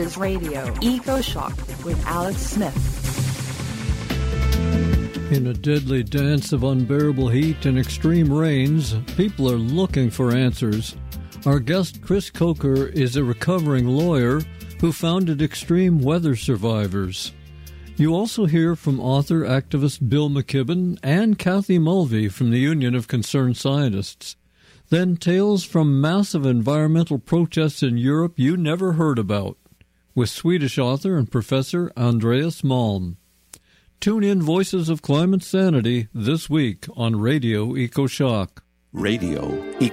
Radio Eco Shock with Alex Smith. In a deadly dance of unbearable heat and extreme rains, people are looking for answers. Our guest, Chris Coker, is a recovering lawyer who founded Extreme Weather Survivors. You also hear from author-activist Bill McKibben and Kathy Mulvey from the Union of Concerned Scientists. Then tales from massive environmental protests in Europe you never heard about, with Swedish author and professor Andreas Malm. Tune in Voices of Climate Sanity this week on Radio EcoShock. Radio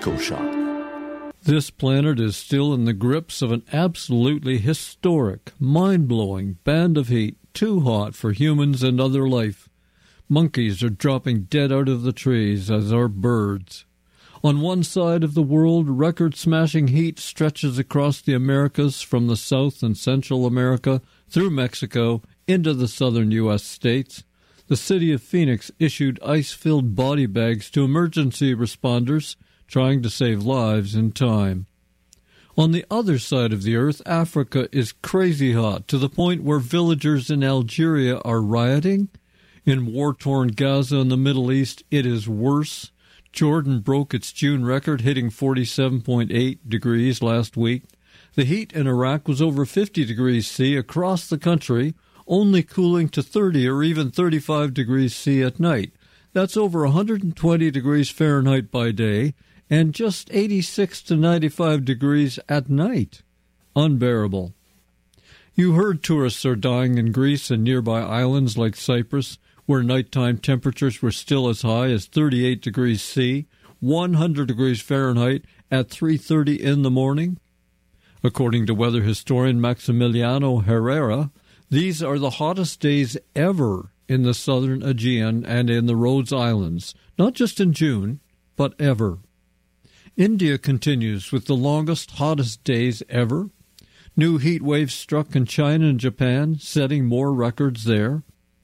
EcoShock. This planet is still in the grips of an absolutely historic, mind-blowing band of heat, too hot for humans and other life. Monkeys are dropping dead out of the trees, as are birds. On one side of the world, record-smashing heat stretches across the Americas from the South and Central America through Mexico into the southern U.S. states. The city of Phoenix issued ice-filled body bags to emergency responders trying to save lives in time. On the other side of the earth, Africa is crazy hot to the point where villagers in Algeria are rioting. In war-torn Gaza in the Middle East, it is worse. Jordan broke its June record, hitting 47.8 degrees last week. The heat in Iraq was over 50 degrees C across the country, only cooling to 30 or even 35 degrees C at night. That's over 120 degrees Fahrenheit by day and just 86 to 95 degrees at night. Unbearable. You heard tourists are dying in Greece and nearby islands like Cyprus, where nighttime temperatures were still as high as 38 degrees C, 100 degrees Fahrenheit at 3:30 in the morning. According to weather historian Maximiliano Herrera, these are the hottest days ever in the southern Aegean and in the Rhodes Islands, not just in June, but ever. India continues with the longest, hottest days ever. New heat waves struck in China and Japan, setting more records there.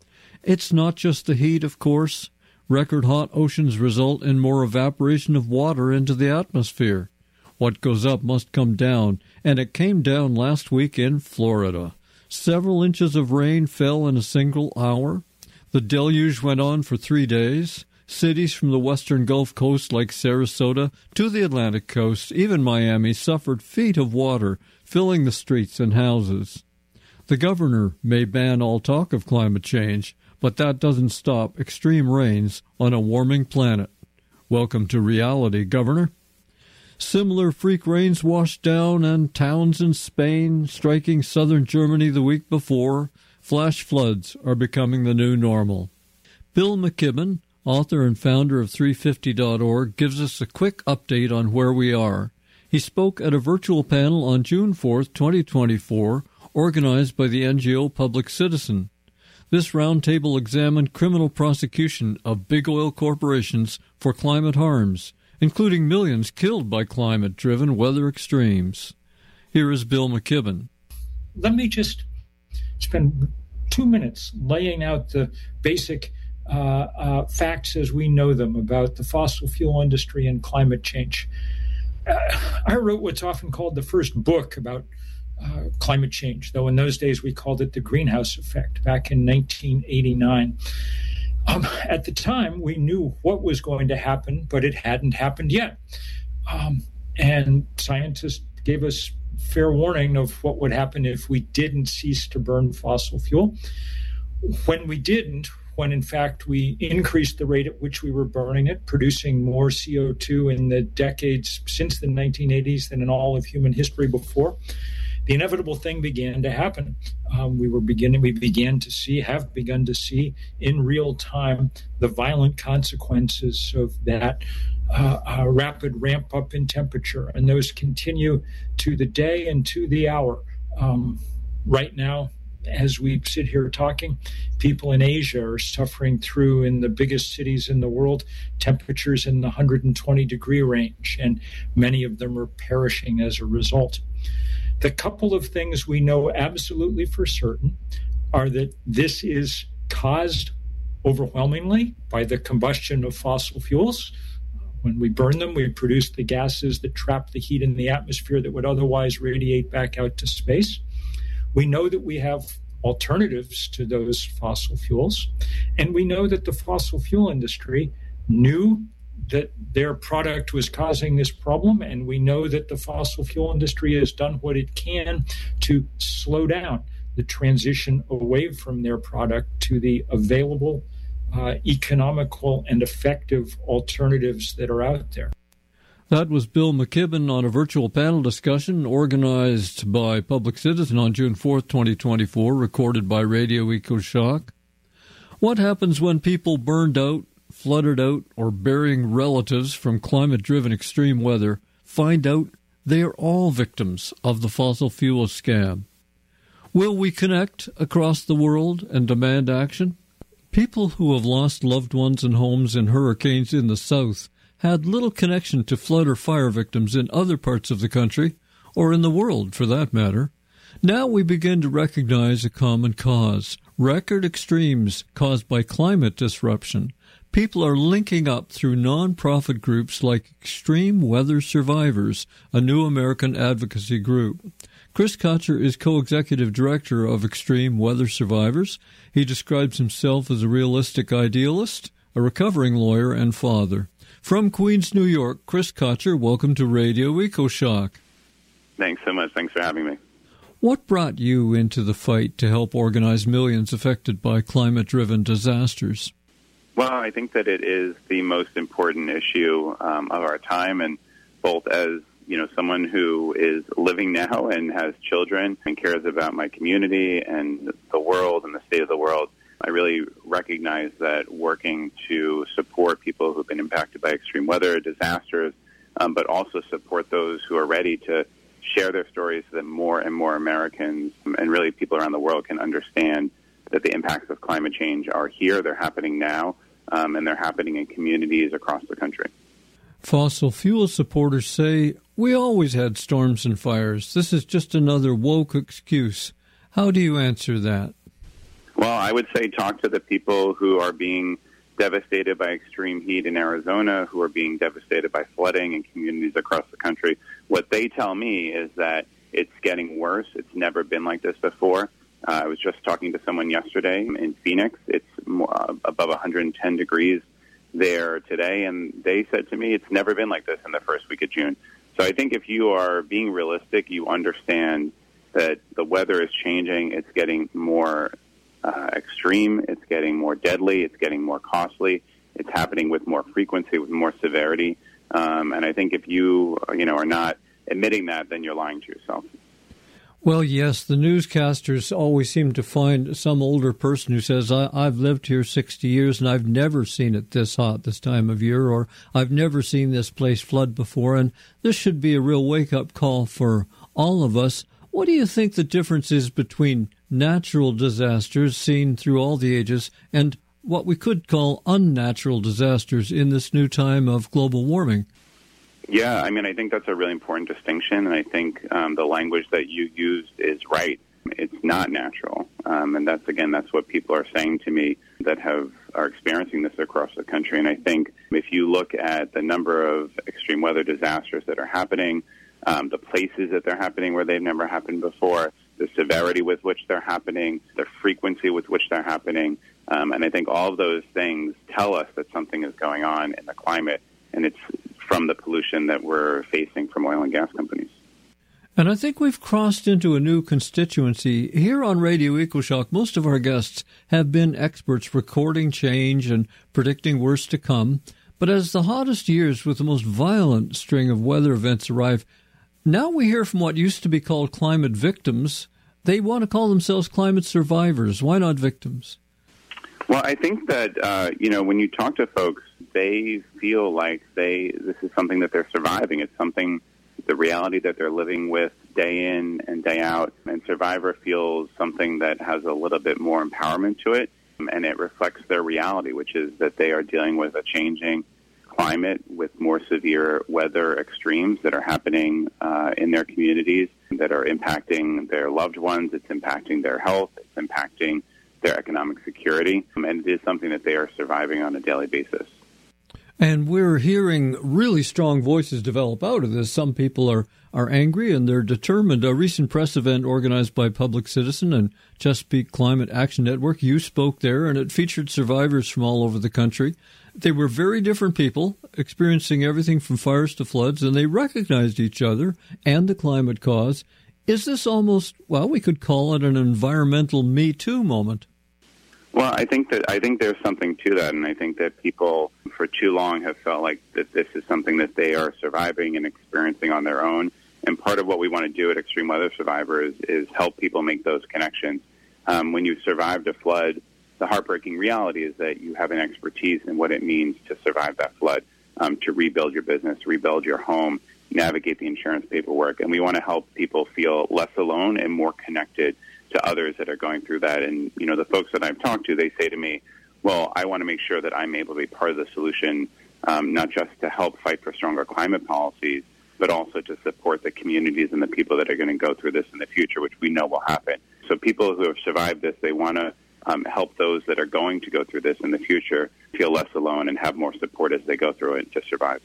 It's not just the heat, of course. Record-hot oceans result in more evaporation of water into the atmosphere. What goes up must come down, and it came down last week in Florida. Several inches of rain fell in a single hour. The deluge went on for 3 days. Cities from the western Gulf Coast like Sarasota to the Atlantic coast, even Miami, suffered feet of water, filling the streets and houses. The governor may ban all talk of climate change, but that doesn't stop extreme rains on a warming planet. Welcome to reality, Governor. Similar freak rains washed down and towns in Spain, striking southern Germany the week before. Flash floods are becoming the new normal. Bill McKibben, author and founder of 350.org, gives us a quick update on where we are. He spoke at a virtual panel on June 4th, 2024, organized by the NGO Public Citizen. This roundtable examined criminal prosecution of big oil corporations for climate harms, including millions killed by climate-driven weather extremes. Here is Bill McKibben. Let me just spend 2 minutes laying out the basic facts as we know them about the fossil fuel industry and climate change. I wrote what's often called the first book about climate change, though in those days we called it the greenhouse effect, back in 1989. At the time, we knew what was going to happen, but it hadn't happened yet. And scientists gave us fair warning of what would happen if we didn't cease to burn fossil fuel. When we didn't, when in fact we increased the rate at which we were burning it, producing more CO2 in the decades since the 1980s than in all of human history before, the inevitable thing began to happen. We began to see in real time the violent consequences of that rapid ramp up in temperature, and those continue to the day and to the hour. Right now, as we sit here talking, people in Asia are suffering through, in the biggest cities in the world, temperatures in the 120-degree range, and many of them are perishing as a result. The couple of things we know absolutely for certain are that this is caused overwhelmingly by the combustion of fossil fuels. When we burn them, we produce the gases that trap the heat in the atmosphere that would otherwise radiate back out to space. We know that we have alternatives to those fossil fuels, and we know that the fossil fuel industry knew that their product was causing this problem, and we know that the fossil fuel industry has done what it can to slow down the transition away from their product to the available, economical, and effective alternatives that are out there. That was Bill McKibben on a virtual panel discussion organized by Public Citizen on June 4th, 2024, recorded by Radio EcoShock. What happens when people burned out, flooded out, or burying relatives from climate-driven extreme weather find out they are all victims of the fossil fuel scam? Will we connect across the world and demand action? People who have lost loved ones and homes in hurricanes in the south had little connection to flood or fire victims in other parts of the country, or in the world for that matter. Now we begin to recognize a common cause: record extremes caused by climate disruption. People are linking up through non-profit groups like Extreme Weather Survivors, a new American advocacy group. Chris Kocher is co-executive director of Extreme Weather Survivors. He describes himself as a realistic idealist, a recovering lawyer, and father. From Queens, New York, Chris Kocher, welcome to Radio EcoShock. Thanks so much. Thanks for having me. What brought you into the fight to help organize millions affected by climate-driven disasters? Well, I think that it is the most important issue of our time, and both as someone who is living now and has children and cares about my community and the world and the state of the world, I really recognize that working to support people who've been impacted by extreme weather disasters, but also support those who are ready to share their stories so that more and more Americans and really people around the world can understand that the impacts of climate change are here, they're happening now, and they're happening in communities across the country. Fossil fuel supporters say, we always had storms and fires. This is just another woke excuse. How do you answer that? Well, I would say talk to the people who are being devastated by extreme heat in Arizona, who are being devastated by flooding in communities across the country. What they tell me is that it's getting worse. It's never been like this before. I was just talking to someone yesterday in Phoenix. It's above 110 degrees there today, and they said to me it's never been like this in the first week of June. So I think if you are being realistic, you understand that the weather is changing. It's getting more extreme, it's getting more deadly, it's getting more costly, it's happening with more frequency, with more severity. And I think if you are not admitting that, then you're lying to yourself. Well, yes, the newscasters always seem to find some older person who says, I've lived here 60 years and I've never seen it this hot this time of year, or I've never seen this place flood before, and this should be a real wake-up call for all of us. What do you think the difference is between natural disasters seen through all the ages and what we could call unnatural disasters in this new time of global warming? Yeah, I mean, I think that's a really important distinction, and I think the language that you used is right. It's not natural, and that's what people are saying to me that are experiencing this across the country. And I think if you look at the number of extreme weather disasters that are happening, the places that they're happening where they've never happened before, the severity with which they're happening, the frequency with which they're happening, and I think all of those things tell us that something is going on in the climate, and it's from the pollution that we're facing from oil and gas companies. And I think we've crossed into a new constituency. Here on Radio EcoShock, most of our guests have been experts recording change and predicting worse to come. But as the hottest years with the most violent string of weather events arrive, now we hear from what used to be called climate victims. They want to call themselves climate survivors. Why not victims? Well, I think that, when you talk to folks, they feel like this is something that they're surviving. It's something, the reality that they're living with day in and day out. And survivor feels something that has a little bit more empowerment to it, and it reflects their reality, which is that they are dealing with a changing climate with more severe weather extremes that are happening in their communities that are impacting their loved ones. It's impacting their health. It's impacting their economic security, and it is something that they are surviving on a daily basis. And we're hearing really strong voices develop out of this. Some people are angry and they're determined. A recent press event organized by Public Citizen and Chesapeake Climate Action Network, you spoke there, and it featured survivors from all over the country. They were very different people, experiencing everything from fires to floods, and they recognized each other and the climate cause. Is this almost, well, we could call it an environmental Me Too moment? Well, I think there's something to that, and I think that people for too long have felt like that this is something that they are surviving and experiencing on their own. And part of what we want to do at Extreme Weather Survivors is help people make those connections. When you've survived a flood, the heartbreaking reality is that you have an expertise in what it means to survive that flood, to rebuild your business, rebuild your home, navigate the insurance paperwork. And we want to help people feel less alone and more connected to others that are going through that. And, you know, the folks that I've talked to, they say to me, well, I want to make sure that I'm able to be part of the solution, not just to help fight for stronger climate policies, but also to support the communities and the people that are going to go through this in the future, which we know will happen. So people who have survived this, they want to help those that are going to go through this in the future feel less alone and have more support as they go through it to survive.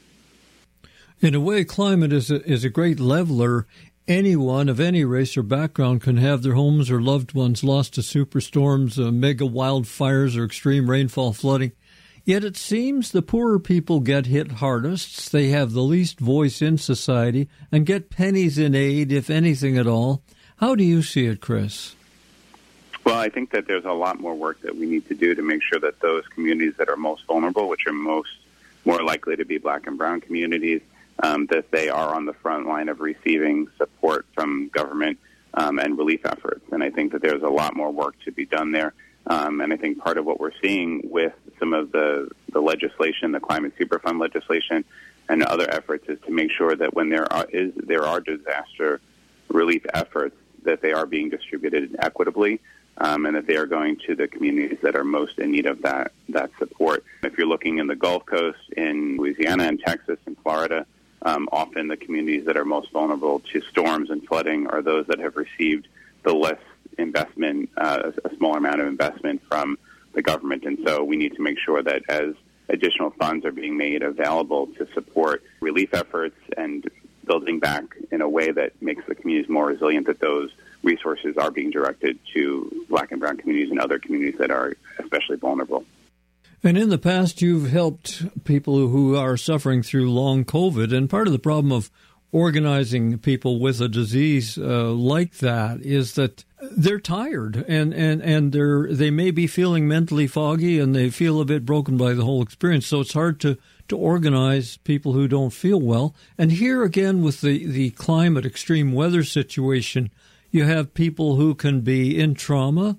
In a way, climate is a great leveler. Anyone of any race or background can have their homes or loved ones lost to superstorms, mega wildfires, or extreme rainfall flooding. Yet it seems the poorer people get hit hardest. They have the least voice in society and get pennies in aid, if anything at all. How do you see it, Chris? Well, I think that there's a lot more work that we need to do to make sure that those communities that are most vulnerable, which are more likely to be Black and brown communities, that they are on the front line of receiving support from government and relief efforts. And I think that there's a lot more work to be done there. And I think part of what we're seeing with some of the legislation, the Climate Superfund legislation, and other efforts is to make sure that when there are disaster relief efforts, that they are being distributed equitably, and that they are going to the communities that are most in need of that support. If you're looking in the Gulf Coast, in Louisiana and Texas and Florida, often the communities that are most vulnerable to storms and flooding are those that have received the less investment, a smaller amount of investment from the government. And so we need to make sure that as additional funds are being made available to support relief efforts and building back in a way that makes the communities more resilient, that those resources are being directed to Black and brown communities and other communities that are especially vulnerable. And in the past, you've helped people who are suffering through long COVID. And part of the problem of organizing people with a disease like that is that they're tired and they may be feeling mentally foggy and they feel a bit broken by the whole experience. So it's hard to organize people who don't feel well. And here again with the climate extreme weather situation, you have people who can be in trauma.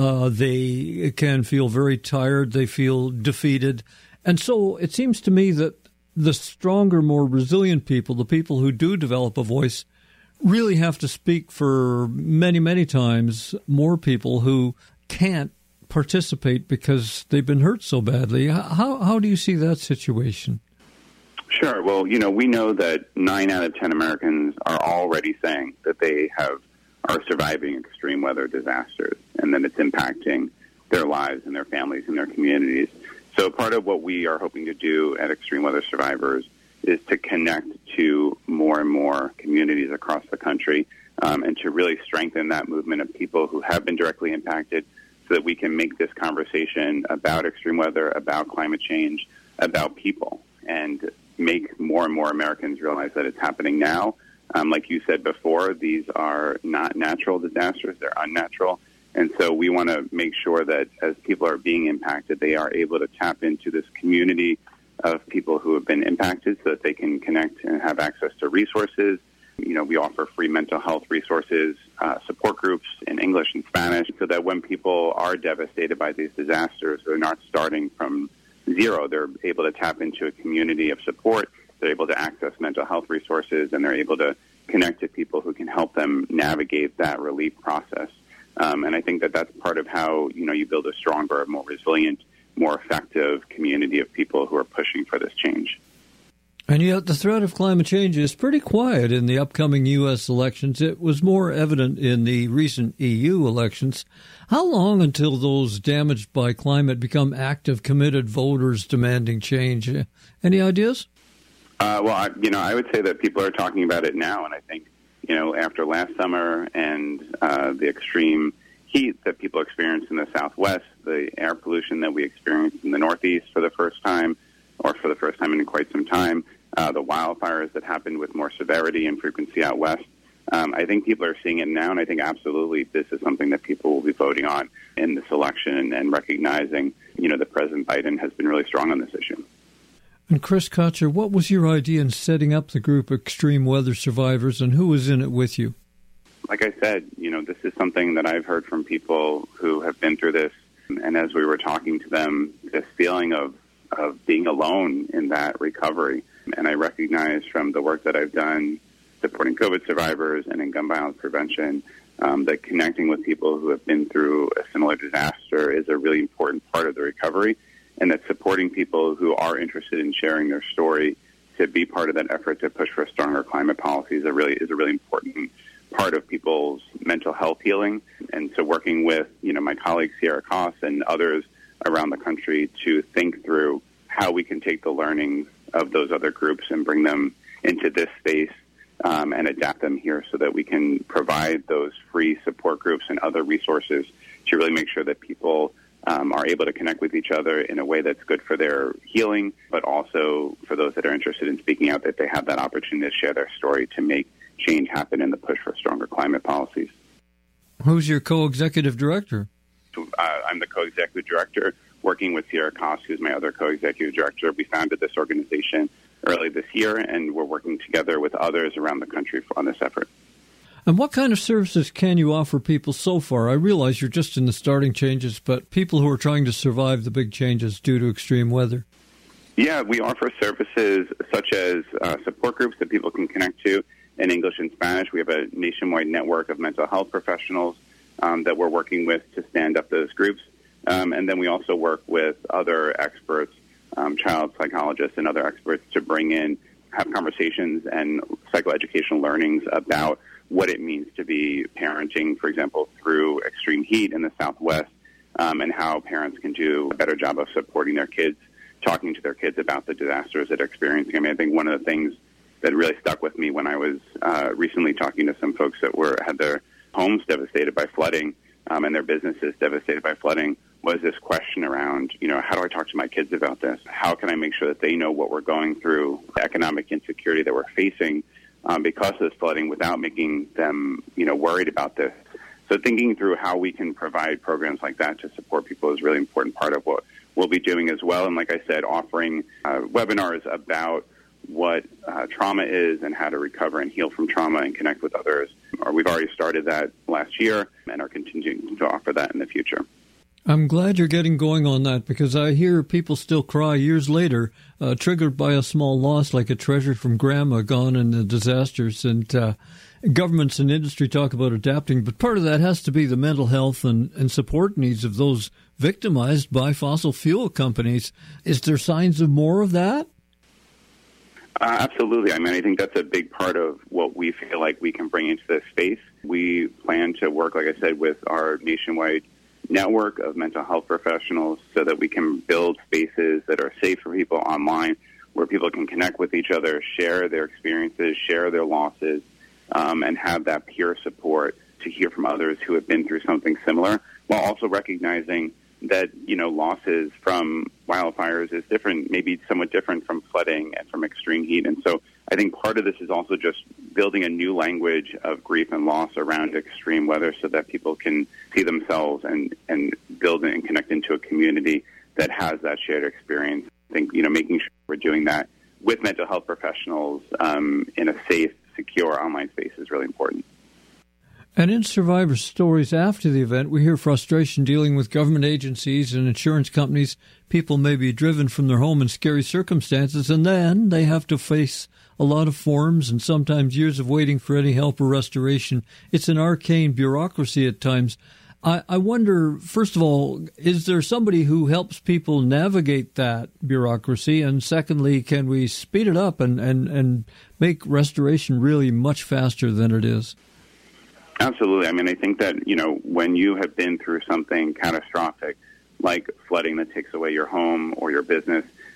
They can feel very tired. They feel defeated. And so it seems to me that the stronger, more resilient people, the people who do develop a voice, really have to speak for many, many times more people who can't participate because they've been hurt so badly. How do you see that situation? Sure. Well, we know that 9 out of 10 Americans are already saying that they are surviving extreme weather disasters and that it's impacting their lives and their families and their communities. So part of what we are hoping to do at Extreme Weather Survivors is to connect to more and more communities across the country and to really strengthen that movement of people who have been directly impacted so that we can make this conversation about extreme weather, about climate change, about people, and make more and more Americans realize that it's happening now. Like you said before, these are not natural disasters, they're unnatural. And so we want to make sure that as people are being impacted, they are able to tap into this community of people who have been impacted so that they can connect and have access to resources. We offer free mental health resources, support groups in English and Spanish, so that when people are devastated by these disasters, they're not starting from zero. They're able to tap into a community of support. They're able to access mental health resources, and they're able to connect to people who can help them navigate that relief process. And I think that that's part of how, you build a stronger, more resilient, more effective community of people who are pushing for this change. And yet the threat of climate change is pretty quiet in the upcoming U.S. elections. It was more evident in the recent EU elections. How long until those damaged by climate become active, committed voters demanding change? Any ideas? I would say that people are talking about it now, and I think, after last summer and the extreme heat that people experienced in the Southwest, the air pollution that we experienced in the Northeast for the first time in quite some time, the wildfires that happened with more severity and frequency out west. I think people are seeing it now, and I think absolutely this is something that people will be voting on in this election and recognizing, that President Biden has been really strong on this issue. And Chris Kotcher, what was your idea in setting up the group Extreme Weather Survivors, and who was in it with you? Like I said, this is something that I've heard from people who have been through this, and as we were talking to them, this feeling of being alone in that recovery. And I recognize from the work that I've done supporting COVID survivors and in gun violence prevention that connecting with people who have been through a similar disaster is a really important part of the recovery, and that supporting people who are interested in sharing their story to be part of that effort to push for stronger climate policy is a really important part of people's mental health healing. And so working with, my colleague Sierra Koss and others around the country to think through how we can take the learnings of those other groups and bring them into this space and adapt them here so that we can provide those free support groups and other resources to really make sure that people are able to connect with each other in a way that's good for their healing, but also for those that are interested in speaking out, that they have that opportunity to share their story to make change happen in the push for stronger climate policies. Who's your co-executive director? I'm the co-executive director, working with Sierra Koss, who's my other co-executive director. We founded this organization early this year, and we're working together with others around the country on this effort. And what kind of services can you offer people so far? I realize you're just in the starting changes, but people who are trying to survive the big changes due to extreme weather. Yeah, we offer services such as support groups that people can connect to in English and Spanish. We have a nationwide network of mental health professionals that we're working with to stand up those groups. And then we also work with other experts, child psychologists and other experts to bring in, have conversations and psychoeducational learnings about what it means to be parenting, for example, through extreme heat in the Southwest, and how parents can do a better job of supporting their kids, talking to their kids about the disasters that they're experiencing. I mean, I think one of the things that really stuck with me when I was recently talking to some folks that had their homes devastated by flooding and their businesses devastated by flooding was this question around, how do I talk to my kids about this? How can I make sure that they know what we're going through, the economic insecurity that we're facing because of this flooding without making them, worried about this? So thinking through how we can provide programs like that to support people is a really important part of what we'll be doing as well. And like I said, offering webinars about what trauma is and how to recover and heal from trauma and connect with others. We've already started that last year and are continuing to offer that in the future. I'm glad you're getting going on that, because I hear people still cry years later, triggered by a small loss like a treasure from grandma gone in the disasters. And governments and industry talk about adapting, but part of that has to be the mental health and support needs of those victimized by fossil fuel companies. Is there signs of more of that? Absolutely. I mean, I think that's a big part of what we feel like we can bring into this space. We plan to work, like I said, with our nationwide network of mental health professionals so that we can build spaces that are safe for people online, where people can connect with each other, share their experiences, share their losses, and have that peer support to hear from others who have been through something similar, while also recognizing that, losses from wildfires is different, maybe somewhat different from flooding and from extreme heat. And so I think part of this is also just building a new language of grief and loss around extreme weather so that people can see themselves and build and connect into a community that has that shared experience. I think, making sure we're doing that with mental health professionals in a safe, secure online space is really important. And in survivor stories after the event, we hear frustration dealing with government agencies and insurance companies. People may be driven from their home in scary circumstances, and then they have to face a lot of forms and sometimes years of waiting for any help or restoration. It's an arcane bureaucracy at times. I wonder, first of all, is there somebody who helps people navigate that bureaucracy? And secondly, can we speed it up and make restoration really much faster than it is? Absolutely. I mean, I think that, when you have been through something catastrophic, like flooding that takes away your home or your business,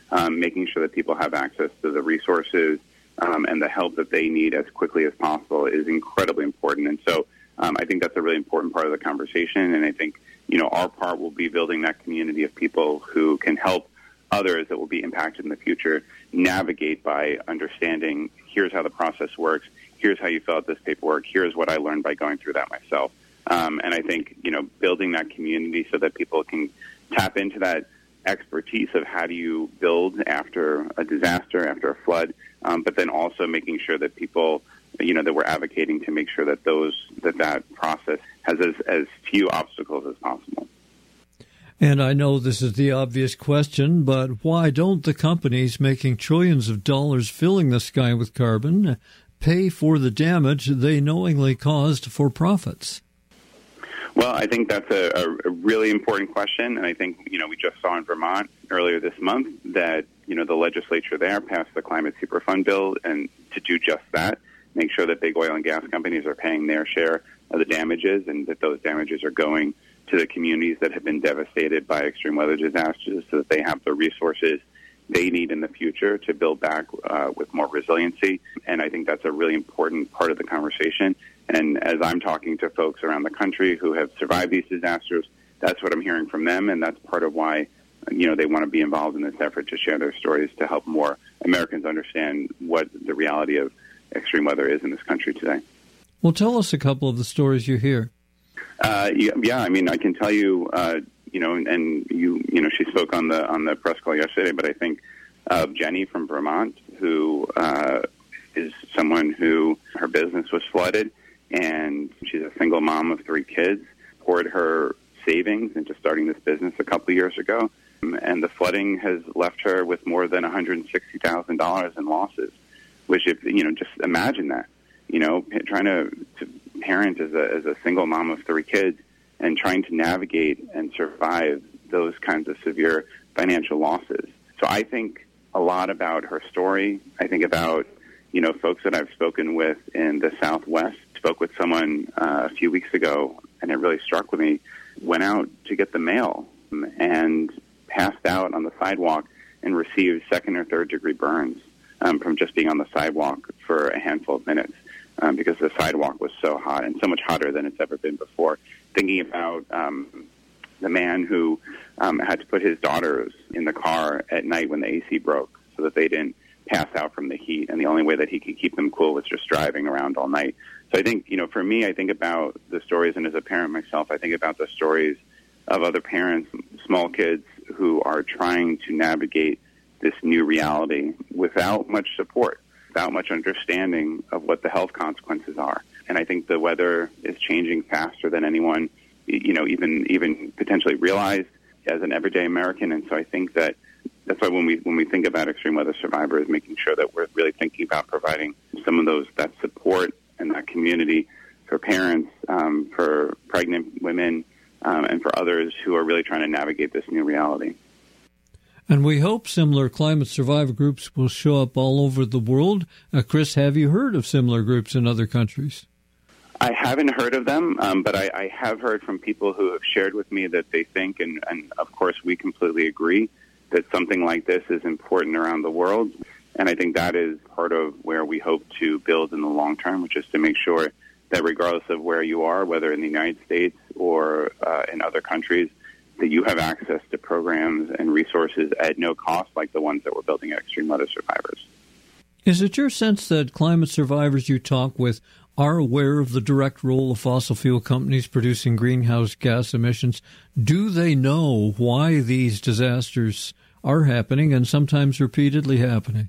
making sure that people have access to the resources and the help that they need as quickly as possible is incredibly important. And so I think that's a really important part of the conversation. And I think, our part will be building that community of people who can help others that will be impacted in the future navigate by understanding, here's how the process works, here's how you fill out this paperwork, here's what I learned by going through that myself. And I think, building that community so that people can tap into that expertise of how do you build after a disaster, after a flood, but then also making sure that people, that we're advocating to make sure that that process has as few obstacles as possible. And I know this is the obvious question, but why don't the companies making trillions of dollars filling the sky with carbon pay for the damage they knowingly caused for profits? Well, I think that's a really important question, and I think, we just saw in Vermont earlier this month that, the legislature there passed the Climate Superfund bill, and to do just that, make sure that big oil and gas companies are paying their share of the damages and that those damages are going to the communities that have been devastated by extreme weather disasters so that they have the resources they need in the future to build back with more resiliency. And I think that's a really important part of the conversation. And as I'm talking to folks around the country who have survived these disasters, that's what I'm hearing from them, and that's part of why they want to be involved in this effort to share their stories to help more Americans understand what the reality of extreme weather is in this country today. Well, tell us a couple of the stories you hear. Yeah, I mean, I can tell you, she spoke on the press call yesterday, but I think of Jenny from Vermont, who is someone who her business was flooded, and she's a single mom of 3 kids, poured her savings into starting this business a couple of years ago, and the flooding has left her with more than $160,000 in losses, which, if just imagine that, trying to parent as a single mom of 3 kids and trying to navigate and survive those kinds of severe financial losses. So I think a lot about her story. I think about, folks that I've spoken with in the Southwest. Spoke with someone a few weeks ago, and it really struck with me, went out to get the mail and passed out on the sidewalk and received 2nd or 3rd degree burns from just being on the sidewalk for a handful of minutes because the sidewalk was so hot and so much hotter than it's ever been before. Thinking about the man who had to put his daughters in the car at night when the AC broke so that they didn't pass out from the heat, and the only way that he could keep them cool was just driving around all night. So I think, for me, I think about the stories, and as a parent myself, I think about the stories of other parents, small kids who are trying to navigate this new reality without much support, without much understanding of what the health consequences are. And I think the weather is changing faster than anyone, even potentially realized as an everyday American. And so I think that's why when we think about extreme weather survivors, making sure that we're really thinking about providing some of that support and that community for parents, for pregnant women, and for others who are really trying to navigate this new reality. And we hope similar climate survivor groups will show up all over the world. Chris, have you heard of similar groups in other countries? I haven't heard of them, but I have heard from people who have shared with me that they think, and of course we completely agree, that something like this is important around the world. And I think that is part of where we hope to build in the long term, which is to make sure that regardless of where you are, whether in the United States or in other countries, that you have access to programs and resources at no cost like the ones that we're building at Extreme Weather Survivors. Is it your sense that climate survivors you talk with are aware of the direct role of fossil fuel companies producing greenhouse gas emissions? Do they know why these disasters are happening and sometimes repeatedly happening?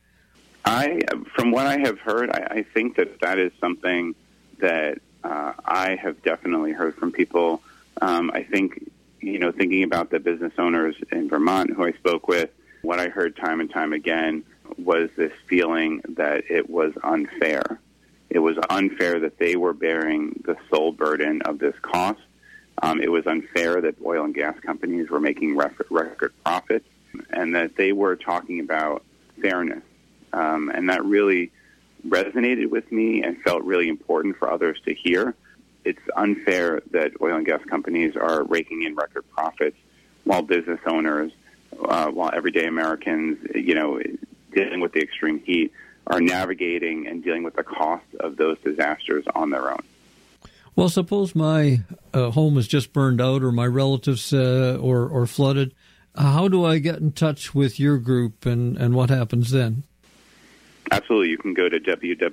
From what I have heard, I think that is something that I have definitely heard from people. I think, thinking about the business owners in Vermont who I spoke with, what I heard time and time again was this feeling that it was unfair. It was unfair that they were bearing the sole burden of this cost. It was unfair that oil and gas companies were making record profits, and that they were talking about fairness. And that really resonated with me and felt really important for others to hear. It's unfair that oil and gas companies are raking in record profits while business owners while everyday Americans, dealing with the extreme heat, are navigating and dealing with the cost of those disasters on their own. Well, suppose my home is just burned out, or my relatives or flooded. How do I get in touch with your group, and what happens then? Absolutely. You can go to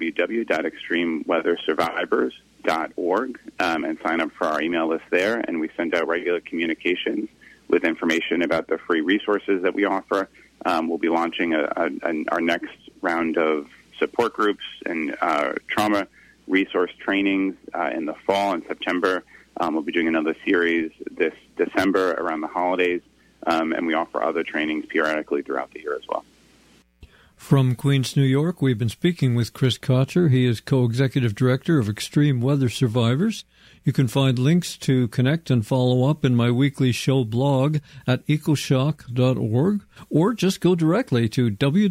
www.extremeweathersurvivors.org and sign up for our email list there, and we send out regular communications with information about the free resources that we offer. We'll be launching our next round of support groups and trauma resource trainings in the fall and September. We'll be doing another series this December around the holidays, and we offer other trainings periodically throughout the year as well. From Queens, New York, we've been speaking with Chris Kocher. He is co-executive director of Extreme Weather Survivors. You can find links to connect and follow up in my weekly show blog at ecoshock.org, or just go directly to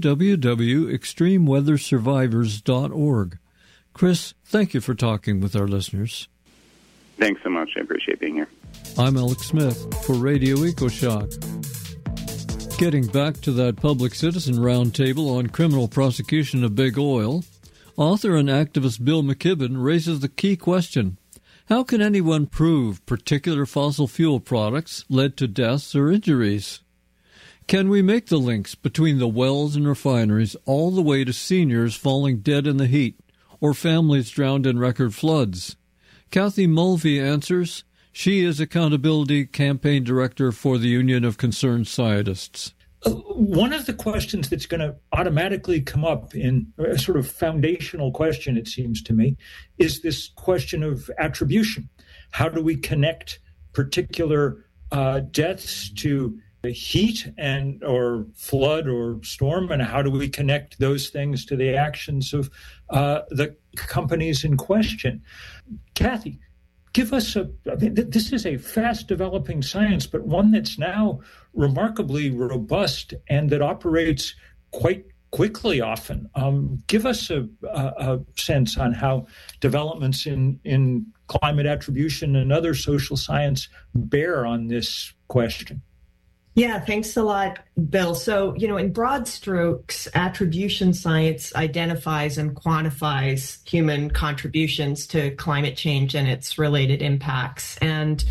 www.extremeweathersurvivors.org. Chris, thank you for talking with our listeners. Thanks so much. I appreciate being here. I'm Alex Smith for Radio EcoShock. Getting back to that public citizen roundtable on criminal prosecution of big oil, author and activist Bill McKibben raises the key question: how can anyone prove particular fossil fuel products led to deaths or injuries? Can we make the links between the wells and refineries all the way to seniors falling dead in the heat or families drowned in record floods? Kathy Mulvey answers. She is Accountability Campaign Director for the Union of Concerned Scientists. One of the questions that's going to automatically come up in a sort of foundational question, it seems to me, is this question of attribution. How do we connect particular deaths to the heat and or flood or storm, and how do we connect those things to the actions of the companies in question? Kathy, give us this is a fast developing science, but one that's now remarkably robust and that operates quite quickly often. Give us a sense on how developments in climate attribution and other social science bear on this question. Yeah, thanks a lot, Bill. So, in broad strokes, attribution science identifies and quantifies human contributions to climate change and its related impacts. And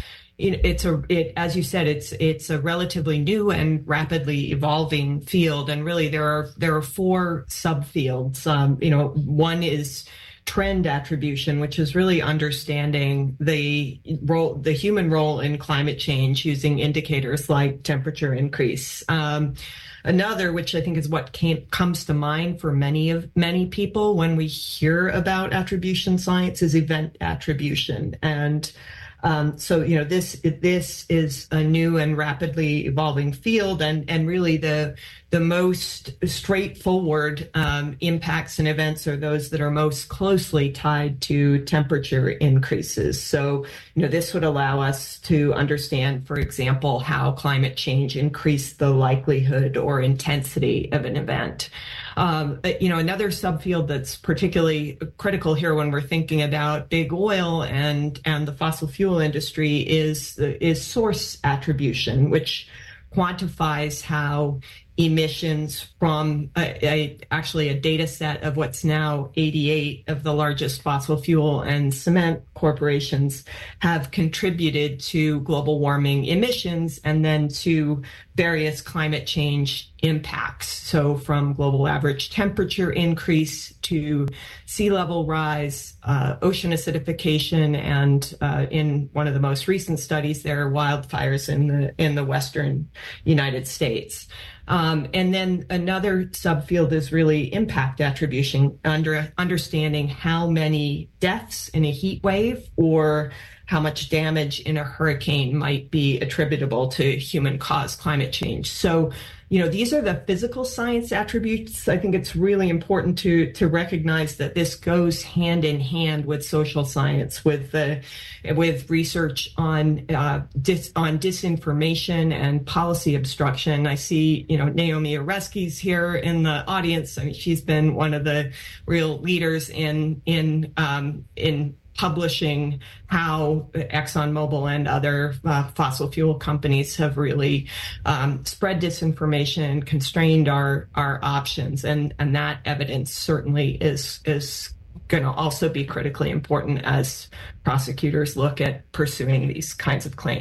as you said, it's a relatively new and rapidly evolving field. And really, there are four subfields. One is trend attribution, which is really understanding the human role in climate change using indicators like temperature increase. Another, which I think is what comes to mind for many people when we hear about attribution science, is event attribution. And this is a new and rapidly evolving field, and really the most straightforward impacts and events are those that are most closely tied to temperature increases. So, this would allow us to understand, for example, how climate change increased the likelihood or intensity of an event. Another subfield that's particularly critical here when we're thinking about big oil and the fossil fuel industry is source attribution, which quantifies how emissions from actually a data set of what's now 88 of the largest fossil fuel and cement corporations have contributed to global warming emissions and then to various climate change impacts. So from global average temperature increase to sea level rise, ocean acidification, and in one of the most recent studies, there are wildfires in the western United States. And then another subfield is really impact attribution, understanding how many deaths in a heat wave or how much damage in a hurricane might be attributable to human-caused climate change. So, these are the physical science attributes. I think it's really important to recognize that this goes hand in hand with social science, with research on disinformation and policy obstruction. I see, Naomi Oreskes here in the audience. I mean, she's been one of the real leaders in publishing how ExxonMobil and other fossil fuel companies have really spread disinformation and constrained our options. And that evidence certainly is going to also be critically important as prosecutors look at pursuing these kinds of claims.